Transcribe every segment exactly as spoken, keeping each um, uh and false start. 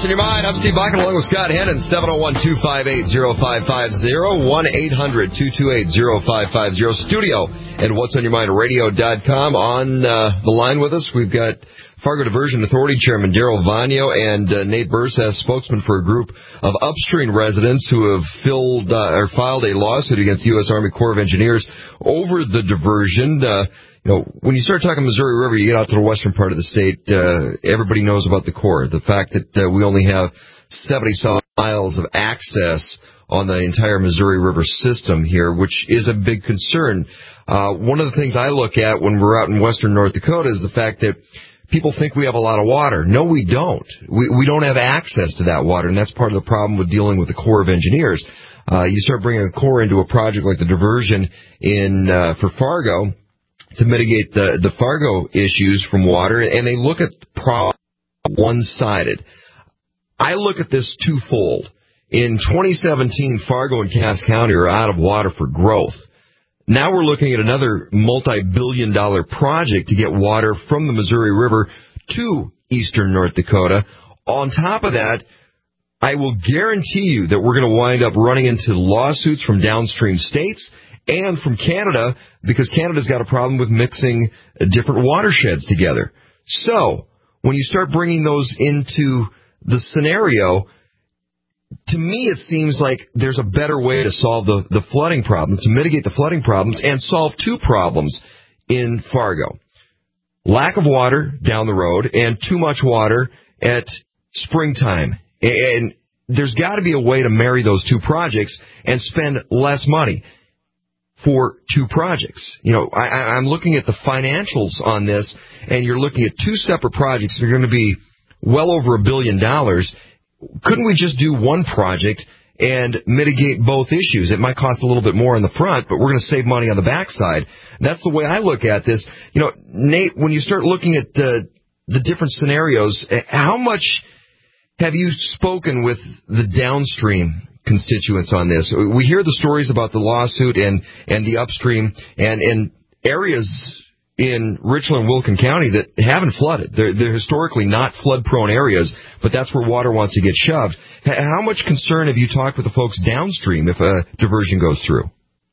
What's on your mind? I'm Steve Bakken along with Scott Hennon, seven oh one, two five eight, oh five five oh, one eight hundred, two two eight, oh five five oh. Studio at what's on your mind radio dot com. On uh, the line with us, we've got Fargo Diversion Authority Chairman Daryl Vagno and uh, Nate Bursas, spokesman for a group of upstream residents who have filled uh, or filed a lawsuit against the U S Army Corps of Engineers over the diversion. Uh, You know, when you start talking Missouri River, you get out to the western part of the state, uh, everybody knows about the Corps. The fact that uh, we only have seventy-some miles of access on the entire Missouri River system here, which is a big concern. Uh, one of the things I look at when we're out in western North Dakota is the fact that people think we have a lot of water. No, we don't. We, we don't have access to that water, and that's part of the problem with dealing with the Corps of Engineers. Uh, you start bringing a Corps into a project like the diversion in uh, for Fargo, to mitigate the, the Fargo issues from water, and they look at the problem one-sided. I look at this twofold. In twenty seventeen, Fargo and Cass County are out of water for growth. Now we're looking at another multi-billion dollar project to get water from the Missouri River to eastern North Dakota. On top of that, I will guarantee you that we're going to wind up running into lawsuits from downstream states and from Canada, because Canada's got a problem with mixing different watersheds together. So, when you start bringing those into the scenario, to me it seems like there's a better way to solve the, the flooding problems, to mitigate the flooding problems, and solve two problems in Fargo. Lack of water down the road, and too much water at springtime. And there's got to be a way to marry those two projects and spend less money for two projects. You know, I, I'm looking at the financials on this, and you're looking at two separate projects that are going to be well over a billion dollars. Couldn't we just do one project and mitigate both issues? It might cost a little bit more on the front, but we're going to save money on the backside. That's the way I look at this. You know, Nate, when you start looking at uh, the different scenarios, how much have you spoken with the downstream constituents on this? We hear the stories about the lawsuit and, and the upstream and, and areas in Richland and Wilkin County that haven't flooded. They're, they're historically not flood-prone areas, but that's where water wants to get shoved. H- how much concern have you talked with the folks downstream if a diversion goes through?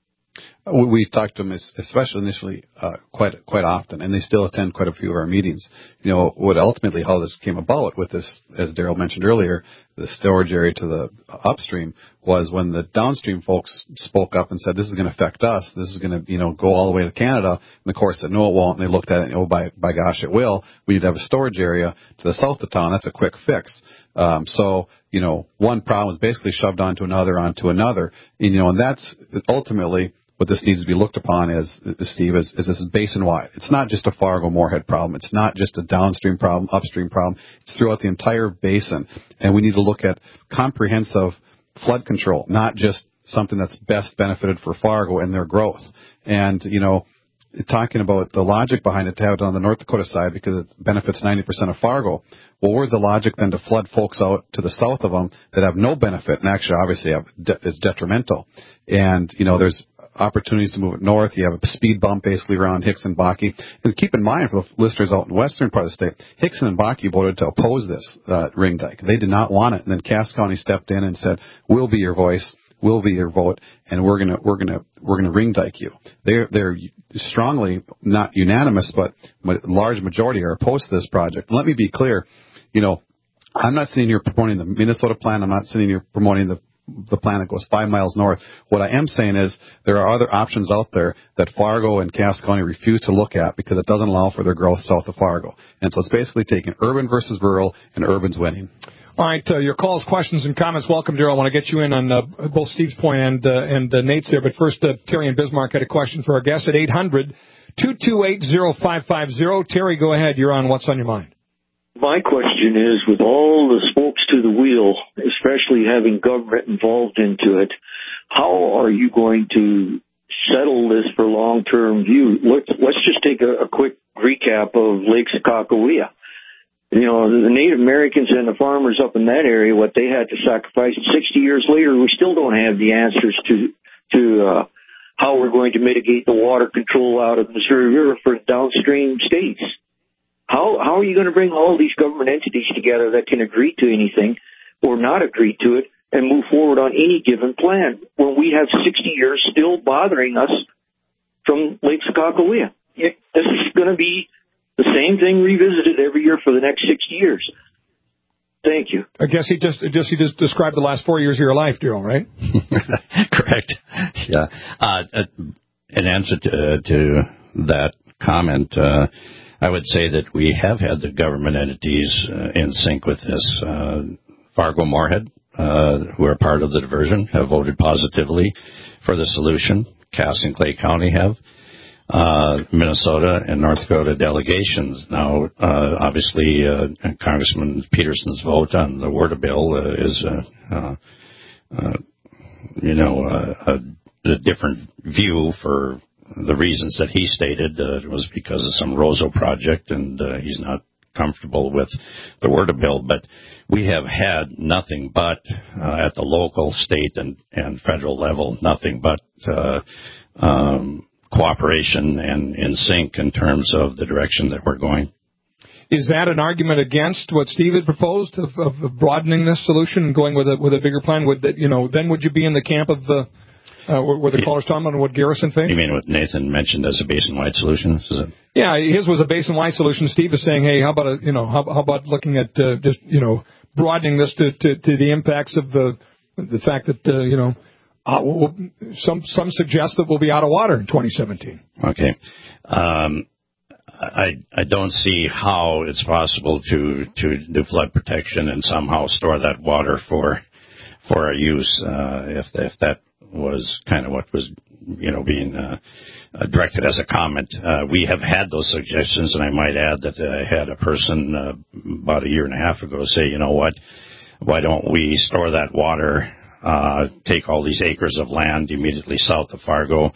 We've talked to them, especially initially, uh, quite quite often, and they still attend quite a few of our meetings. You know, what ultimately how this came about with this, as Daryl mentioned earlier, the storage area to the upstream was when the downstream folks spoke up and said, this is going to affect us. This is going to, you know, go all the way to Canada. And the Corps said, no, it won't. And they looked at it and, oh, by, by gosh, it will. We need to have a storage area to the south of town. That's a quick fix. Um, so, you know, one problem is basically shoved onto another, onto another. And, you know, and that's ultimately what this needs to be looked upon as, Steve, is, is this is basin-wide. It's not just a Fargo-Moorhead problem. It's not just a downstream problem, upstream problem. It's throughout the entire basin. And we need to look at comprehensive flood control, not just something that's best benefited for Fargo and their growth. And, you know, talking about the logic behind it to have it on the North Dakota side because it benefits ninety percent of Fargo. Well, where's the logic then to flood folks out to the south of them that have no benefit and actually obviously have de- is detrimental? And, you know, there's opportunities to move it north. You have a speed bump basically around Hickson and Bakke. And keep in mind, for the listeners out in the western part of the state, Hickson and Bakke voted to oppose this uh, ring dike. They did not want it. And then Cass County stepped in and said, we'll be your voice, we'll be your vote, and we're gonna we're gonna we're gonna ring dike you. They're they're strongly, not unanimous, but a large majority are opposed to this project. And let me be clear, you know, I'm not sitting here promoting the Minnesota plan. I'm not sitting here promoting the the plan that goes five miles north. What I am saying is there are other options out there that Fargo and Cass County refuse to look at because it doesn't allow for their growth south of Fargo. And so it's basically taking urban versus rural, and urban's winning. All right, uh, your calls, questions, and comments. Welcome, Daryl. I want to get you in on uh, both Steve's point and, uh, and uh, Nate's there. But first, uh, Terry in Bismarck had a question for our guest at eight hundred, two two eight, oh five five oh. Terry, go ahead. You're on What's on Your Mind. My question is, with all the spokes to the wheel, especially having government involved into it, how are you going to settle this for long-term view? Let's, let's just take a, a quick recap of Lake Sakakawea. You know, the Native Americans and the farmers up in that area, what they had to sacrifice. sixty years later, we still don't have the answers to, to, uh, how we're going to mitigate the water control out of the Missouri River for downstream states. How how are you going to bring all these government entities together that can agree to anything or not agree to it and move forward on any given plan when we have sixty years still bothering us from Lake Sakakawea? It, this is going to be the same thing revisited every year for the next sixty years. Thank you. I guess he just, just he just described the last four years of your life, Daryl, right? Correct. Yeah. Uh, in answer to, uh, to that comment, uh, I would say that we have had the government entities uh, in sync with this. Uh, Fargo-Moorhead, uh, who are part of the diversion, have voted positively for the solution. Cass and Clay County have. Uh, Minnesota and North Dakota delegations. Now, uh, obviously, uh, Congressman Peterson's vote on the WERDA bill uh, is, uh, uh, uh, you know, uh, a, a different view for the reasons that he stated. Uh, it was because of some Roseau project, and uh, he's not comfortable with the WERDA bill. But we have had nothing but, uh, at the local, state, and, and federal level, nothing but uh, um cooperation and in sync in terms of the direction that we're going. Is that an argument against what Steve had proposed of, of broadening this solution and going with a with a bigger plan? Would that, you know, then would you be in the camp of the uh, where the caller's talking about what Garrison faced? You mean what Nathan mentioned as a basin-wide solution? Is it? Yeah, his was a basin-wide solution. Steve is saying, hey, how about a, you know, how, how about looking at uh, just you know broadening this to, to, to the impacts of the the fact that uh, you know. Uh, we'll, some some suggest that we'll be out of water in twenty seventeen. Okay, um, I I don't see how it's possible to to do flood protection and somehow store that water for for our use. Uh, if if that was kind of what was you know being uh, uh, directed as a comment, uh, we have had those suggestions, and I might add that I had a person uh, about a year and a half ago say, you know what, why don't we store that water? Uh, take all these acres of land immediately south of Fargo,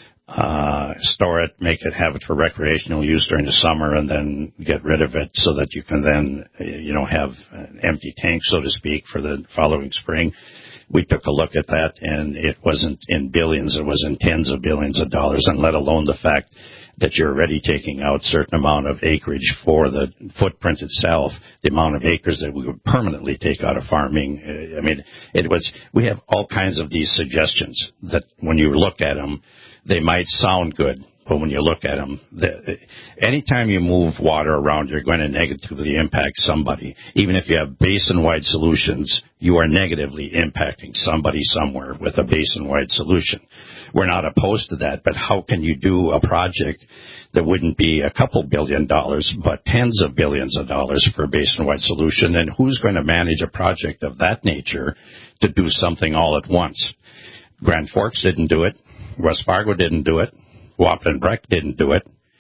uh, store it, make it, have it for recreational use during the summer, and then get rid of it so that you can then, you know, have an empty tank, so to speak, for the following spring. We took a look at that, and it wasn't in billions, it was in tens of billions of dollars, and let alone the fact that you're already taking out certain amount of acreage for the footprint itself, the amount of acres that we would permanently take out of farming. I mean, it was, we have all kinds of these suggestions that when you look at them, they might sound good, but when you look at them, the, anytime you move water around, you're going to negatively impact somebody. Even if you have basin-wide solutions, you are negatively impacting somebody somewhere with a basin-wide solution. We're not opposed to that, but how can you do a project that wouldn't be a couple billion dollars, but tens of billions of dollars for a basin-wide solution? And who's going to manage a project of that nature to do something all at once? Grand Forks didn't do it. West Fargo didn't do it. Waupun Breck didn't do it.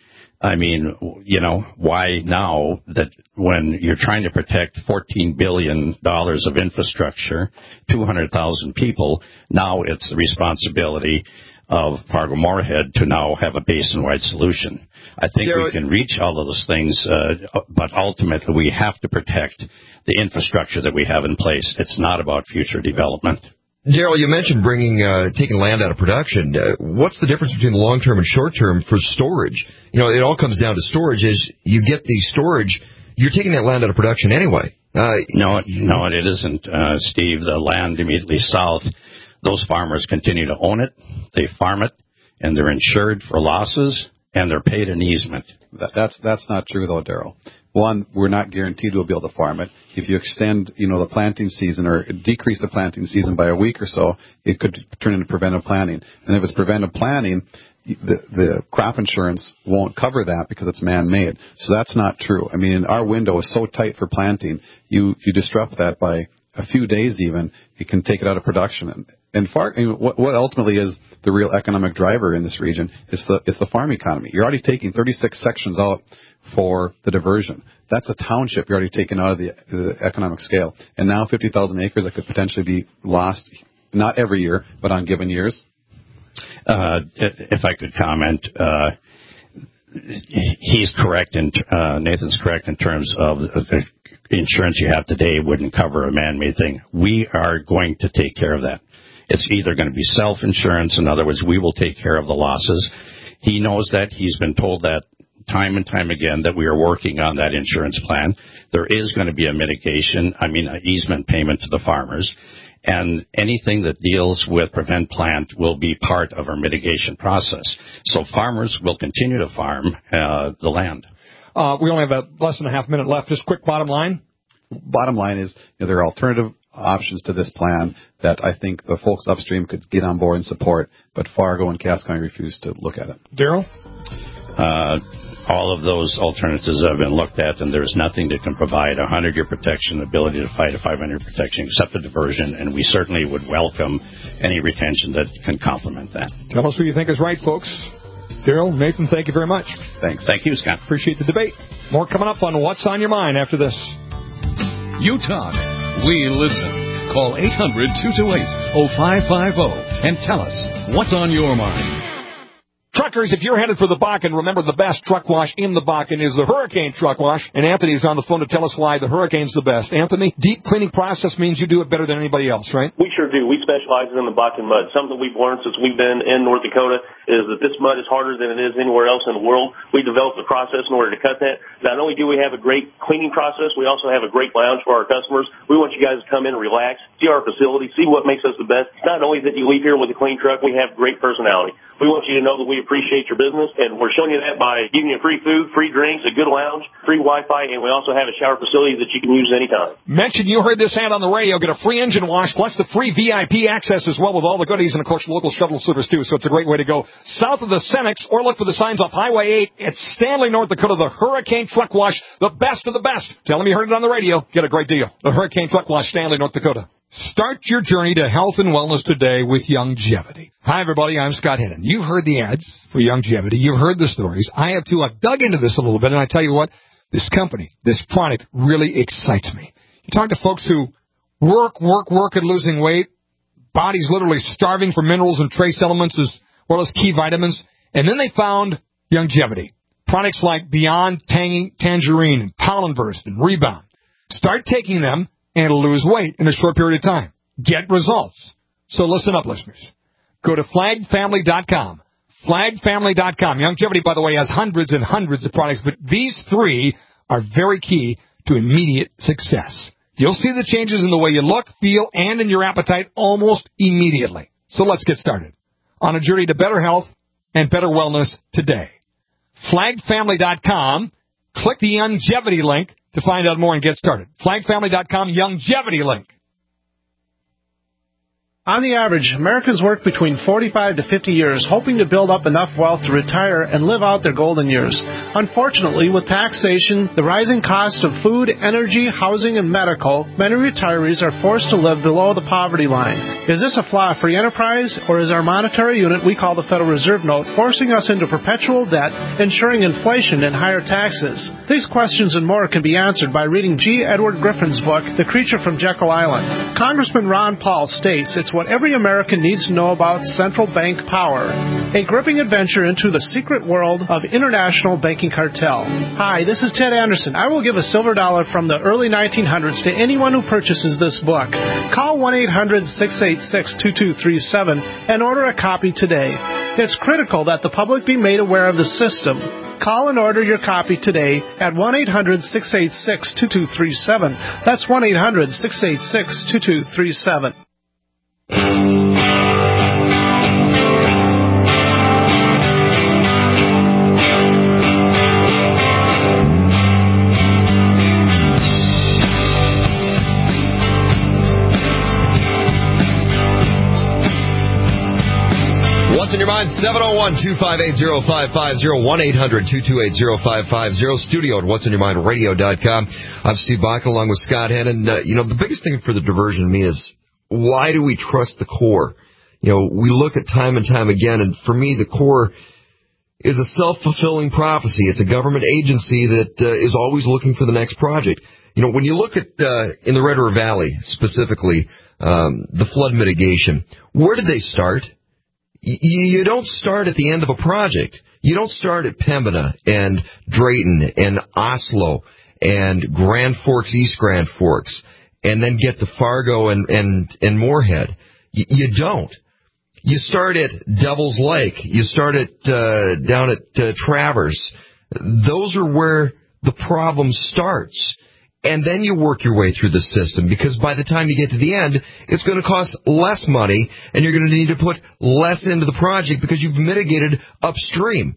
I mean, you know, why now that when you're trying to protect fourteen billion dollars of infrastructure, two hundred thousand people, now it's the responsibility of Fargo-Moorhead to now have a basin-wide solution. I think Darryl, we can reach all of those things, uh, but ultimately we have to protect the infrastructure that we have in place. It's not about future development. Daryl, you mentioned bringing, uh, taking land out of production. Uh, what's the difference between the long-term and short-term for storage? You know, it all comes down to storage. As you get the storage, you're taking that land out of production anyway. Uh, no, no, it isn't, uh, Steve. The land immediately south, those farmers continue to own it. They farm it, and they're insured for losses, and they're paid an easement. That, that's that's not true, though, Daryl. One, we're not guaranteed we'll be able to farm it. If you extend, you know, the planting season or decrease the planting season by a week or so, it could turn into preventive planting. And if it's preventive planting, the, the crop insurance won't cover that because it's man-made. So that's not true. I mean, our window is so tight for planting, you, you disrupt that by a few days even, it can take it out of production. And, and far, I mean, what, what ultimately is the real economic driver in this region is the, it's the farm economy. You're already taking thirty-six sections out for the diversion. That's a township you're already taking out of the, the economic scale. And now fifty thousand acres that could potentially be lost, not every year, but on given years. Uh, if I could comment, uh, he's correct, and uh, Nathan's correct in terms of the insurance you have today wouldn't cover a man-made thing. We are going to take care of that. It's either going to be self-insurance. In other words, we will take care of the losses. He knows that. He's been told that time and time again that we are working on that insurance plan. There is going to be a mitigation, I mean, an easement payment to the farmers. And anything that deals with prevent plant will be part of our mitigation process. So farmers will continue to farm uh, the land. Uh, we only have a less than a half minute left. Just quick bottom line. Bottom line is, you know, there are alternative options to this plan that I think the folks upstream could get on board and support, but Fargo and Cass County refuse to look at it. Daryl? Uh, all of those alternatives have been looked at, and there's nothing that can provide a hundred-year protection, ability to fight a five hundred year protection, except a diversion, and we certainly would welcome any retention that can complement that. Tell us what you think is right, folks. Daryl, Nathan, thank you very much. Thanks. Thank you, Scott. Appreciate the debate. More coming up on What's on Your Mind after this. You talk. We listen. Call eight hundred, two two eight, oh five five oh and tell us what's on your mind. Truckers, if you're headed for the Bakken, remember the best truck wash in the Bakken is the Hurricane Truck Wash. And Anthony's on the phone to tell us why the Hurricane's the best. Anthony, deep cleaning process means you do it better than anybody else, right? We sure do. We specialize in the Bakken mud. Something we've learned since we've been in North Dakota is that this mud is harder than it is anywhere else in the world. We developed a process in order to cut that. Not only do we have a great cleaning process, we also have a great lounge for our customers. We want you guys to come in and relax, see our facility, see what makes us the best. Not only that you leave here with a clean truck, we have great personality. We want you to know that we appreciate your business, and we're showing you that by giving you free food, free drinks, a good lounge, free Wi-Fi, and we also have a shower facility that you can use anytime. Mention you heard this ad on the radio. Get a free engine wash, plus the free V I P access as well with all the goodies, and, of course, local shuttle service, too, so it's a great way to go. South of the Cenex, or look for the signs off Highway eight. It's Stanley, North Dakota, the Hurricane Truck Wash, the best of the best. Tell them you heard it on the radio. Get a great deal. The Hurricane Truck Wash, Stanley, North Dakota. Start your journey to health and wellness today with Youngevity. Hi, everybody. I'm Scott Hennon. You've heard the ads for Youngevity. You've heard the stories. I have, too. I've dug into this a little bit, and I tell you what, this company, this product really excites me. You talk to folks who work, work, work at losing weight, body's literally starving for minerals and trace elements as well as key vitamins, and then they found Youngevity. Products like Beyond Tangy, Tangerine and Pollen Burst and Rebound. Start taking them and lose weight in a short period of time. Get results. So listen up, listeners. Go to flag family dot com. flag family dot com. Youngevity, by the way, has hundreds and hundreds of products, but these three are very key to immediate success. You'll see the changes in the way you look, feel, and in your appetite almost immediately. So let's get started on a journey to better health and better wellness today. flag family dot com. Click the Youngevity link to find out more and get started. flag family dot com, Youngevity link. On the average, Americans work between forty-five to fifty years, hoping to build up enough wealth to retire and live out their golden years. Unfortunately, with taxation, the rising cost of food, energy, housing, and medical, many retirees are forced to live below the poverty line. Is this a flaw free enterprise, or is our monetary unit we call the Federal Reserve Note forcing us into perpetual debt, ensuring inflation and higher taxes? These questions and more can be answered by reading G. Edward Griffin's book, The Creature from Jekyll Island. Congressman Ron Paul states it's what every American needs to know about central bank power. A gripping adventure into the secret world of international banking cartel. Hi, this is Ted Anderson. I will give a silver dollar from the early nineteen hundreds to anyone who purchases this book. Call one eight hundred, six eight six, two two three seven and order a copy today. It's critical that the public be made aware of the system. Call and order your copy today at one eight hundred, six eight six, two two three seven. That's one eight hundred, six eight six, two two three seven. What's in your mind? seven oh one, two five eight, oh five five oh, one eight hundred, two two eight, oh five five oh, studio at what's in your mind radio dot com. I'm Steve Bakken along with Scott Hennon. Uh, you know, the biggest thing for the diversion to me is, why do we trust the Corps? You know, we look at time and time again, and for me, the Corps is a self-fulfilling prophecy. It's a government agency that uh, is always looking for the next project. You know, when you look at, uh, in the Red River Valley, specifically, um, the flood mitigation, where did they start? Y- you don't start at the end of a project. You don't start at Pembina and Drayton and Oslo and Grand Forks, East Grand Forks, and then get to Fargo and, and, and Moorhead. Y- you don't. You start at Devil's Lake. You start at, uh, down at uh, Travers, those are where the problem starts. And then you work your way through the system, because by the time you get to the end, it's going to cost less money, and you're going to need to put less into the project because you've mitigated upstream.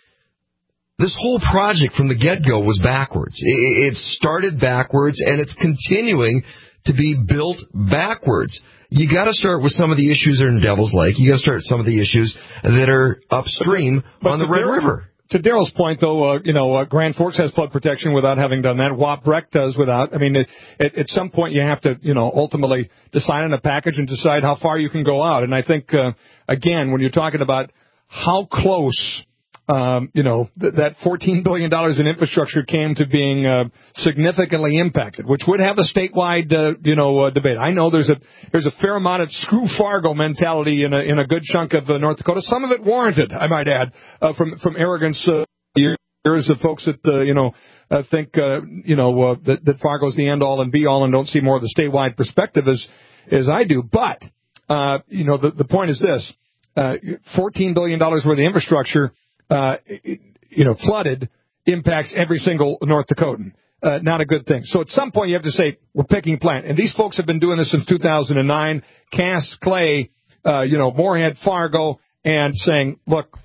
This whole project from the get-go was backwards. It started backwards, and it's continuing to be built backwards. You got to start with some of the issues that are in Devil's Lake. You got to start with some of the issues that are upstream but, but on the Red Darryl, River. To Daryl's point, though, uh, you know, uh, Grand Forks has flood protection without having done that. Wapbreck does without. I mean, it, it, at some point you have to, you know, ultimately decide on a package and decide how far you can go out. And I think, uh, again, when you're talking about how close, um, you know, th- that fourteen billion dollars in infrastructure came to being uh, significantly impacted, which would have a statewide, uh, you know, uh, debate. I know there's a there's a fair amount of screw Fargo mentality in a in a good chunk of uh, North Dakota. Some of it warranted, I might add, uh, from from arrogance uh, years of folks that uh, you know uh, think uh, you know uh, that, that Fargo's the end all and be all and don't see more of the statewide perspective as as I do. But uh, you know, the the point is this: uh, fourteen billion dollars worth of infrastructure. Uh, you know, flooded impacts every single North Dakotan. Uh, not a good thing. So at some point you have to say, we're picking a plan. And these folks have been doing this since two thousand nine. Cass, Clay, uh, you know, Moorhead, Fargo, and saying, look,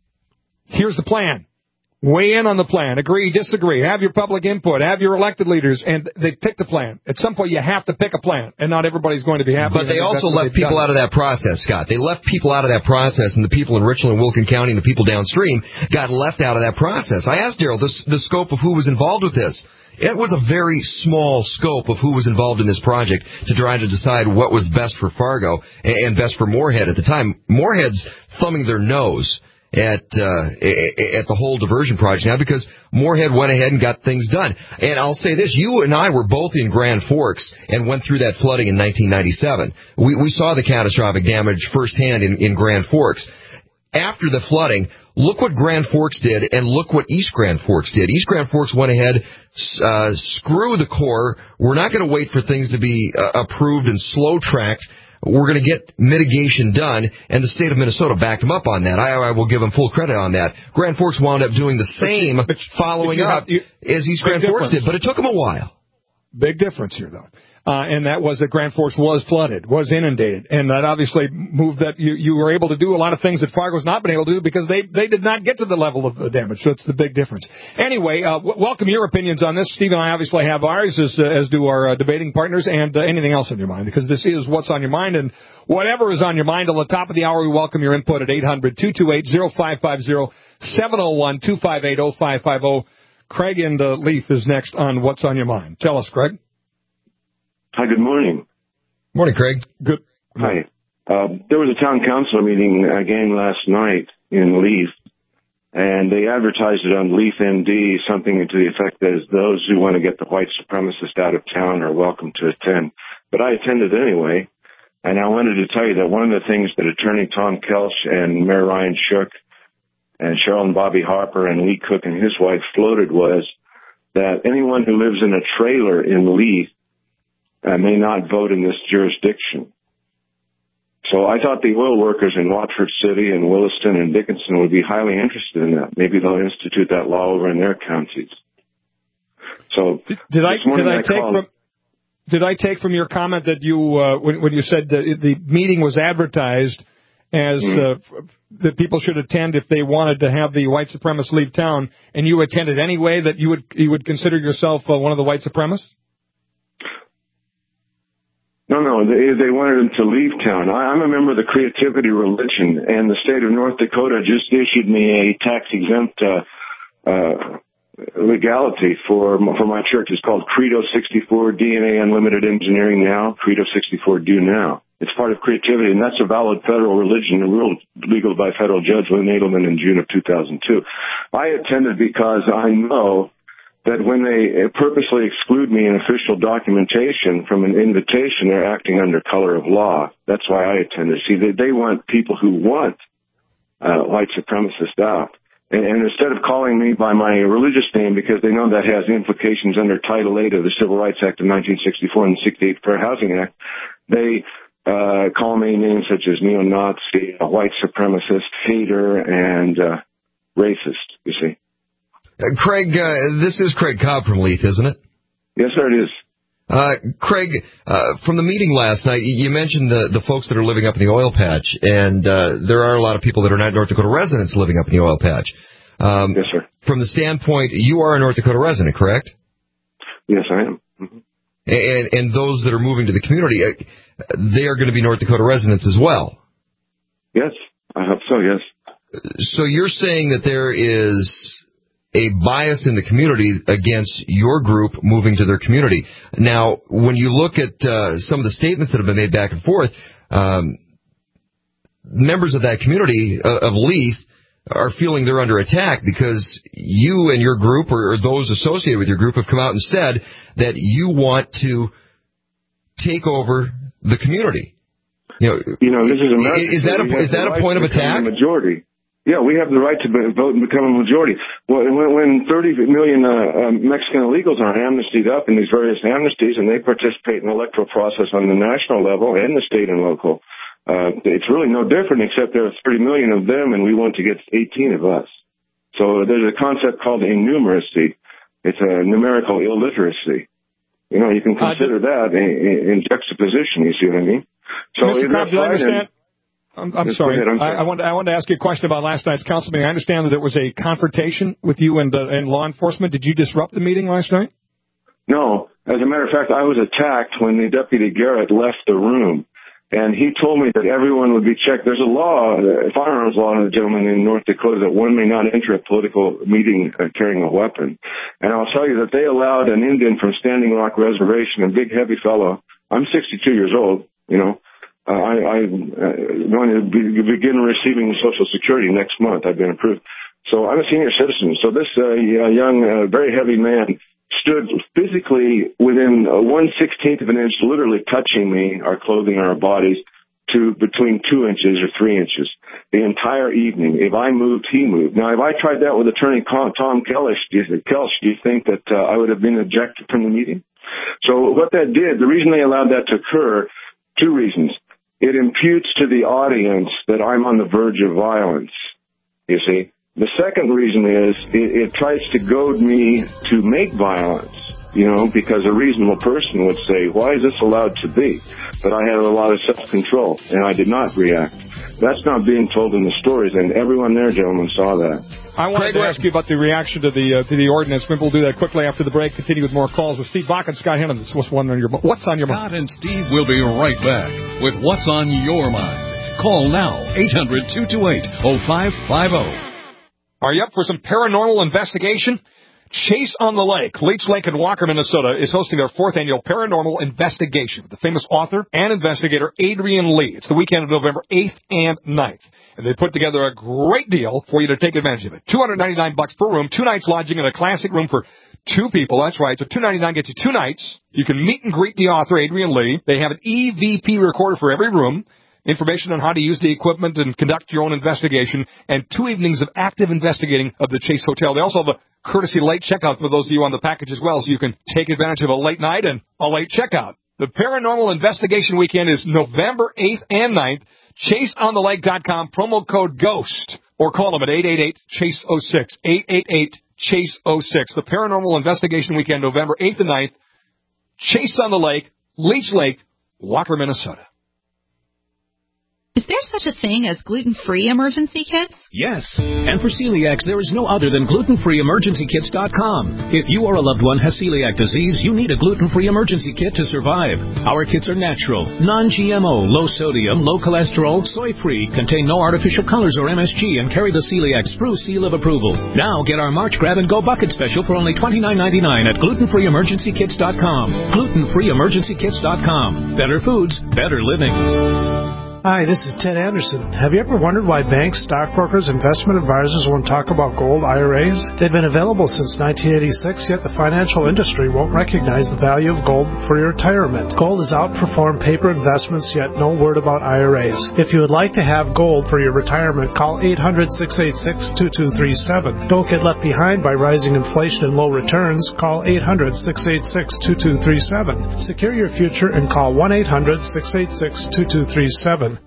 here's the plan. Weigh in on the plan. Agree, disagree. Have your public input. Have your elected leaders. And they picked a plan. At some point, you have to pick a plan. And not everybody's going to be happy. But they also left people done. out of that process, Scott. They left people out of that process, and the people in Richland and Wilkin County and the people downstream got left out of that process. I asked Darryl the, the scope of who was involved with this. It was a very small scope of who was involved in this project to try to decide what was best for Fargo and best for Moorhead at the time. Moorhead's thumbing their nose at uh, at the whole diversion project now because Moorhead went ahead and got things done. And I'll say this, you and I were both in Grand Forks and went through that flooding in nineteen ninety-seven. We, we saw the catastrophic damage firsthand in, in Grand Forks. After the flooding, look what Grand Forks did and look what East Grand Forks did. East Grand Forks went ahead, uh, screw the Corps. We're not going to wait for things to be uh, approved and slow-tracked. We're going to get mitigation done, and the state of Minnesota backed them up on that. I, I will give them full credit on that. Grand Forks wound up doing the same, but, following but up have, you, as East Grand Forks did, but it took them a while. Big difference here, though. Uh, and that was that Grand Forks was flooded, was inundated. And that obviously moved that you, you were able to do a lot of things that Fargo's not been able to do because they, they did not get to the level of the damage. So it's the big difference. Anyway, uh, w- welcome your opinions on this. Steve and I obviously have ours, as, uh, as do our uh, debating partners, and uh, anything else on your mind, because this is What's on Your Mind. And whatever is on your mind, on the top of the hour, we welcome your input at eight hundred two two eight oh five five oh, seven oh one two five eight oh five five oh. Craig and uh, Leith is next on What's on Your Mind. Tell us, Craig. Hi, good morning. Morning, Craig. Good. Hi. Uh, there was a town council meeting again last night in Leith, and they advertised it on Leith M D, something to the effect that those who want to get the white supremacist out of town are welcome to attend. But I attended anyway, and I wanted to tell you that one of the things that Attorney Tom Kelch and Mayor Ryan Shook and Cheryl and Bobby Harper and Lee Cook and his wife floated was that anyone who lives in a trailer in Leith Uh, may not vote in this jurisdiction. So I thought the oil workers in Watford City and Williston and Dickinson would be highly interested in that. Maybe they'll institute that law over in their counties. So did, did I did I, I take called, from did I take from your comment that you uh, when when you said that the meeting was advertised as mm-hmm. uh, that people should attend if they wanted to have the white supremacists leave town, and you attended anyway, that you would you would consider yourself uh, one of the white supremacists? No, no, they, they wanted them to leave town. I, I'm a member of the Creativity Religion, and the state of North Dakota just issued me a tax-exempt uh, uh, legality for for my church. It's called Credo sixty-four, D N A Unlimited Engineering Now, Credo sixty-four Do Now. It's part of Creativity, and that's a valid federal religion, ruled legal by federal judge Lynn Edelman in June of two thousand two. I attended because I know that when they purposely exclude me in official documentation from an invitation, they're acting under color of law. That's why I attended. See, they, they want people who want uh, white supremacists out. And, and instead of calling me by my religious name, because they know that has implications under Title eight of the Civil Rights Act of nineteen sixty-four and the sixty-eight Fair Housing Act, they uh, call me names such as neo-Nazi, white supremacist, hater, and uh, racist, you see. Uh, Craig, uh, this is Craig Cobb from Leith, isn't it? Yes, sir, it is. Uh, Craig, uh, from the meeting last night, you mentioned the, the folks that are living up in the oil patch, and uh, there are a lot of people that are not North Dakota residents living up in the oil patch. Um, yes, sir. From the standpoint, you are a North Dakota resident, correct? Yes, I am. Mm-hmm. And, and those that are moving to the community, uh, they are going to be North Dakota residents as well. Yes, I hope so, yes. So you're saying that there is a bias in the community against your group moving to their community. Now, when you look at uh, some of the statements that have been made back and forth, um, members of that community uh, of Leith are feeling they're under attack because you and your group, or, or those associated with your group, have come out and said that you want to take over the community. You know, you know this is America. Is that a, is that a point of attack? Majority. Yeah, we have the right to vote and become a majority. When, when thirty million uh, uh, Mexican illegals are amnestied up in these various amnesties, and they participate in the electoral process on the national level and the state and local, uh, it's really no different, except there are thirty million of them, and we want to get eighteen of us. So there's a concept called innumeracy. It's a numerical illiteracy. You know, you can consider uh, that in, in juxtaposition. You see what I mean? So Mister Cobb, do I understand? I'm, I'm sorry. Ahead, I'm sorry. I, I, want, I wanted to ask you a question about last night's council meeting. I understand that there was a confrontation with you and, uh, and law enforcement. Did you disrupt the meeting last night? No. As a matter of fact, I was attacked when the Deputy Garrett left the room. And he told me that everyone would be checked. There's a law, a firearms law, gentlemen, in North Dakota that one may not enter a political meeting uh, carrying a weapon. And I'll tell you that they allowed an Indian from Standing Rock Reservation, a big, heavy fellow. I'm sixty-two years old, you know. Uh, I, I'm uh, going to be, begin receiving Social Security next month. I've been approved. So I'm a senior citizen. So this uh, young, uh, very heavy man stood physically within uh, one sixteenth of an inch, literally touching me, our clothing, our bodies, to between two inches or three inches the entire evening. If I moved, he moved. Now, if I tried that with Attorney Tom Kelsch, do you, Kelsch, do you think that uh, I would have been ejected from the meeting? So what that did, the reason they allowed that to occur, two reasons. It imputes to the audience that I'm on the verge of violence, you see. The second reason is it, it tries to goad me to make violence, you know, because a reasonable person would say, why is this allowed to be? But I had a lot of self-control, and I did not react. That's not being told in the stories, and everyone there, gentlemen, saw that. I wanted Craig, to ask you about the reaction to the uh, to the ordinance. Maybe we'll do that quickly after the break. Continue with more calls with Steve Bach and Scott Hennon. This was one on your what's on your Scott mind. Scott and Steve will be right back with What's on Your Mind. Call now, eight hundred, two two eight, oh five five oh. Are you up for some paranormal investigation? Chase on the Lake, Leech Lake in Walker, Minnesota, is hosting their fourth annual Paranormal Investigation with the famous author and investigator Adrian Lee. It's the weekend of November eighth and ninth. And they put together a great deal for you to take advantage of it. two hundred ninety-nine bucks per room, two nights lodging in a classic room for two people. That's right. So two hundred ninety-nine gets you two nights. You can meet and greet the author, Adrian Lee. They have an E V P recorder for every room. Information on how to use the equipment and conduct your own investigation, and two evenings of active investigating of the Chase Hotel. They also have a courtesy late checkout for those of you on the package as well, so you can take advantage of a late night and a late checkout. The Paranormal Investigation Weekend is November eighth and ninth. chase on the lake dot com, promo code GHOST, or call them at eight eight eight, chase oh six, eight eight eight, chase oh six. The Paranormal Investigation Weekend, November eighth and ninth. Chase on the Lake, Leech Lake, Walker, Minnesota. Is there such a thing as gluten-free emergency kits? Yes. And for celiacs, there is no other than gluten free emergency kits dot com. If you or a loved one has celiac disease, you need a gluten-free emergency kit to survive. Our kits are natural, non-G M O, low sodium, low cholesterol, soy-free, contain no artificial colors or M S G, and carry the celiac Spruce seal of approval. Now get our March Grab and Go Bucket Special for only twenty-nine ninety-nine at gluten free emergency kits dot com. gluten free emergency kits dot com. Better foods, better living. Hi, this is Ted Anderson. Have you ever wondered why banks, stockbrokers, investment advisors won't talk about gold I R As? They've been available since nineteen eighty-six, yet the financial industry won't recognize the value of gold for your retirement. Gold has outperformed paper investments, yet no word about I R As. If you would like to have gold for your retirement, call eight hundred, six eight six, two two three seven. Don't get left behind by rising inflation and low returns. Call eight hundred, six eight six, two two three seven. Secure your future and call one eight hundred, six eight six, two two three seven. Are we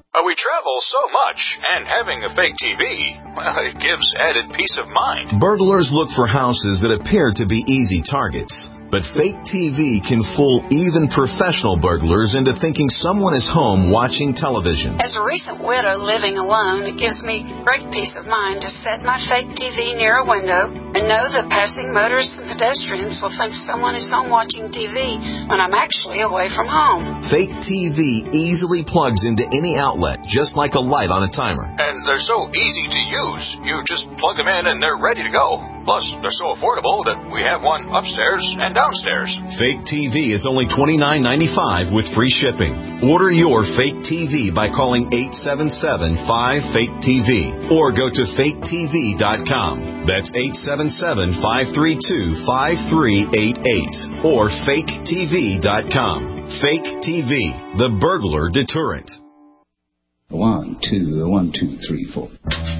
travel so much, and having a fake T V, well, it gives added peace of mind. Burglars look for houses that appear to be easy targets. But fake T V can fool even professional burglars into thinking someone is home watching television. As a recent widow living alone, it gives me great peace of mind to set my fake T V near a window and know that passing motorists and pedestrians will think someone is home watching T V when I'm actually away from home. Fake T V easily plugs into any outlet, just like a light on a timer. And they're so easy to use. You just plug them in and they're ready to go. Plus, they're so affordable that we have one upstairs and downstairs. Fake T V is only twenty-nine ninety-five with free shipping. Order your fake T V by calling eight seven seven, five, fake T V or go to fake T V dot com. That's eight seven seven, five three two, five three eight eight or fake T V dot com. Fake T V, the burglar deterrent. One, two, one, two, three, four.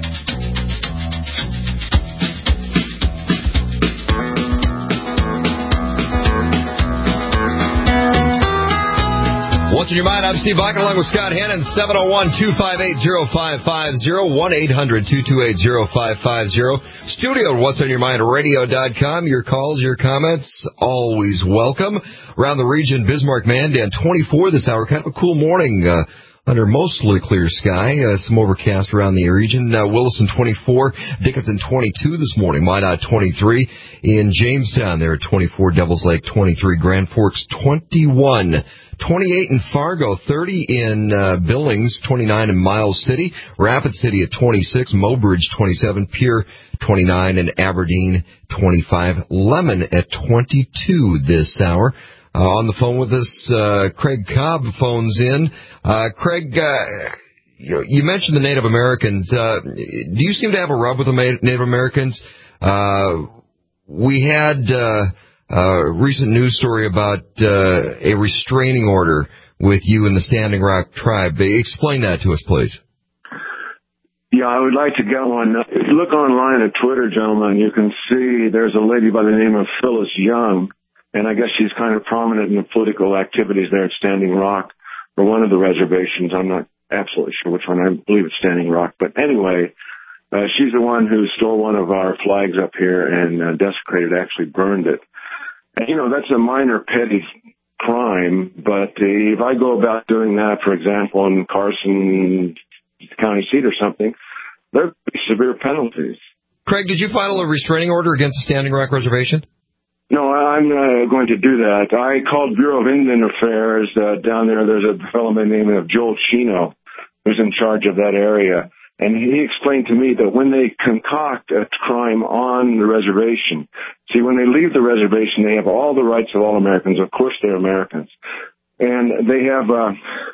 What's in your mind? I'm Steve Bachman along with Scott Hannon, seven oh one, two five eight, oh five five oh, one eight hundred, two two eight, oh five five oh. Studio at what's on your mind radio dot com. Your calls, your comments, always welcome. Around the region, Bismarck, Mandan, twenty-four this hour. Kind of a cool morning uh, under mostly clear sky. Uh, some overcast around the region. Uh, Williston, twenty-four. Dickinson, twenty-two this morning. Minot, twenty-three. In Jamestown, there at twenty-four. Devils Lake, twenty-three. Grand Forks, twenty-one. twenty-eight in Fargo, thirty in uh, Billings, twenty-nine in Miles City, Rapid City at twenty-six, Mobridge twenty-seven, Pierre twenty-nine, and Aberdeen twenty-five. Lemon at twenty-two this hour. Uh, on the phone with us, uh, Craig Cobb phones in. Uh, Craig, uh, you, you mentioned the Native Americans. Uh, do you seem to have a rub with the Native Americans? Uh, we had... Uh, Uh, recent news story about uh, a restraining order with you and the Standing Rock tribe. Explain that to us, please. Yeah, I would like to get one. If you look online at Twitter, gentlemen, you can see there's a lady by the name of Phyllis Young, and I guess she's kind of prominent in the political activities there at Standing Rock, or one of the reservations. I'm not absolutely sure which one. I believe it's Standing Rock. But anyway, uh, she's the one who stole one of our flags up here and uh, desecrated, actually burned it. You know, that's a minor petty crime, but if I go about doing that, for example, in Carson County seat or something, there would be severe penalties. Craig, did you file a restraining order against the Standing Rock Reservation? No, I'm uh, going to do that. I called Bureau of Indian Affairs uh, down there. There's a fellow by the name of Joel Chino who's in charge of that area. And he explained to me that when they concoct a crime on the reservation, see, when they leave the reservation, they have all the rights of all Americans. Of course, they're Americans. And they have uh,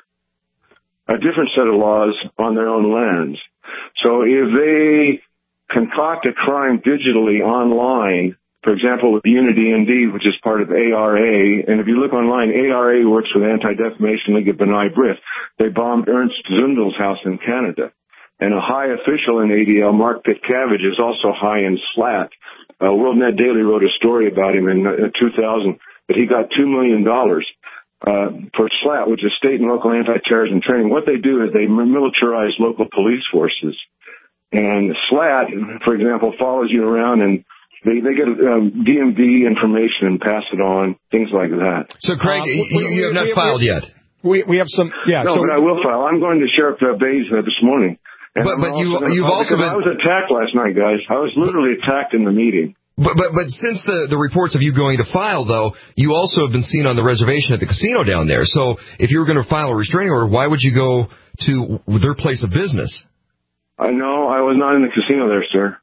a different set of laws on their own lands. So if they concoct a crime digitally online, for example, with Unity Indeed, which is part of A R A, and if you look online, A R A works with Anti-Defamation League of B'nai B'rith. They bombed Ernst Zundel's house in Canada. And a high official in A D L, Mark Pitcavage, is also high in SLAT. Uh, WorldNet Daily wrote a story about him in uh, two thousand, but he got two million dollars uh, for SLAT, which is State and Local Anti-Terrorism Training. What they do is they militarize local police forces. And SLAT, for example, follows you around and They they get um, D M V information and pass it on, things like that. So, Craig, uh, we, you, you have not we, filed we, yet. We we have some, yeah. No, so but I will file. I'm going to Sheriff uh, Bays uh, this morning. And but but you, you've also been... I was attacked last night, guys. I was literally attacked in the meeting. But but but since the the reports of you going to file, though, you also have been seen on the reservation at the casino down there. So if you were going to file a restraining order, why would you go to their place of business? I know I was not in the casino there, sir.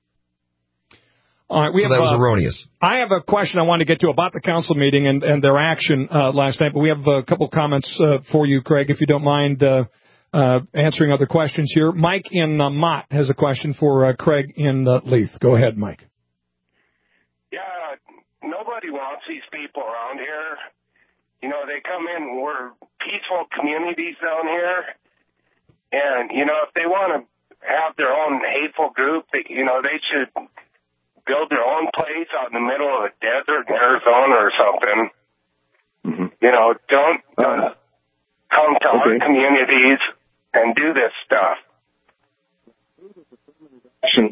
All right, we have, well, that was uh, erroneous. I have a question I want to get to about the council meeting and, and their action uh, last night, but we have a couple comments uh, for you, Craig, if you don't mind uh, uh, answering other questions here. Mike in uh, Mott has a question for uh, Craig in uh, Leith. Go ahead, Mike. Yeah, nobody wants these people around here. You know, they come in, we're peaceful communities down here, and, you know, if they want to have their own hateful group, they, you know, they should build their own place out in the middle of a desert in Arizona or something. Mm-hmm. You know, don't, don't uh, come to okay. our communities and do this stuff.